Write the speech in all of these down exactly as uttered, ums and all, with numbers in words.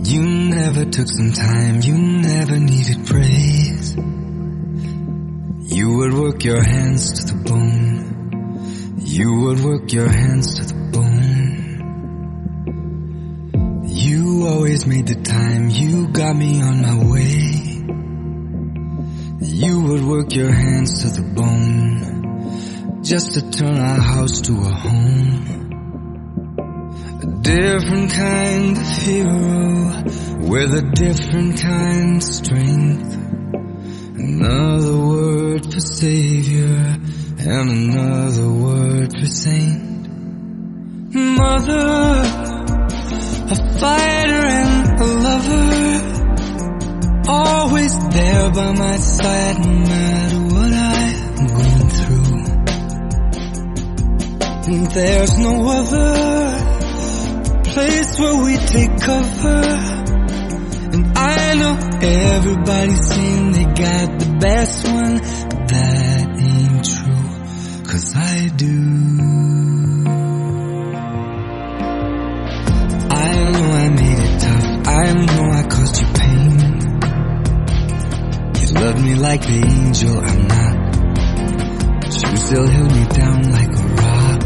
You never took some time, you never needed praise. You would work your hands to the bone. You would work your hands to the bone. You always made the time, you got me on my way. You would work your hands to the bone, just to turn our house to a home. A different kind of hero, with a different kind of strength. Another word for savior, and another word for saint. Mother, a fighter and a lover, always there by my side no matter what I'm going through. And there's no other place where we take cover. And I know everybody's saying they got the best one, but that ain't true, 'cause I do. I know I made it tough, I know I caused you pain. You loved me like the angel I'm not, but you still held me down like a rock.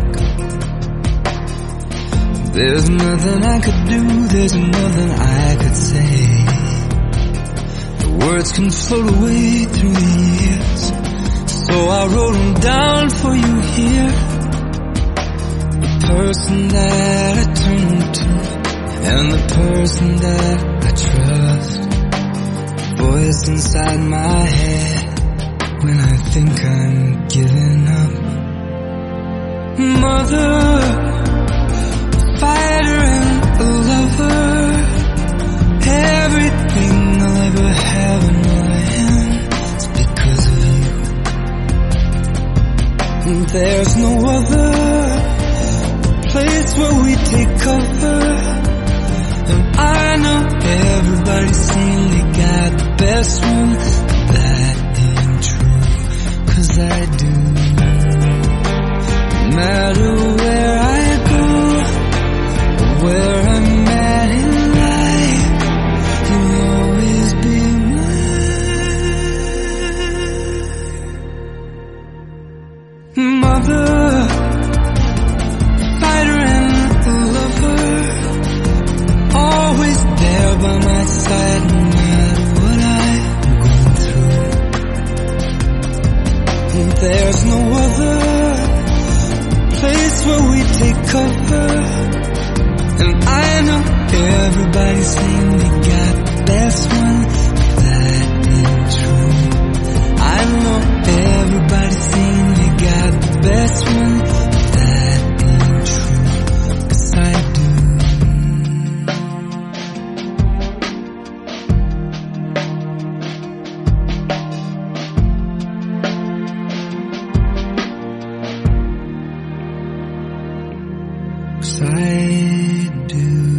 There's nothing I could do, there's nothing I could say. The words can float away through the years, so I wrote them down for you here. The person that I turn to, and the person that I trust. Voice inside my head when I think I'm giving up. Mother, fighter and a lover, everything I'll ever have in my hands is because of you. And there's no other place where we take cover. And I know everybody's saying they got the best one, but that ain't true, 'cause I do. No matter where I go, where I'm at in life, you'll always be mine. Mother, fighter and a lover, always there by my side no matter what I'm going through. And there's no other place where we take cover. And I know everybody's saying they got the best one, but that ain't true. I know everybody's saying they got the best one, but that ain't true, 'cause I do. I do.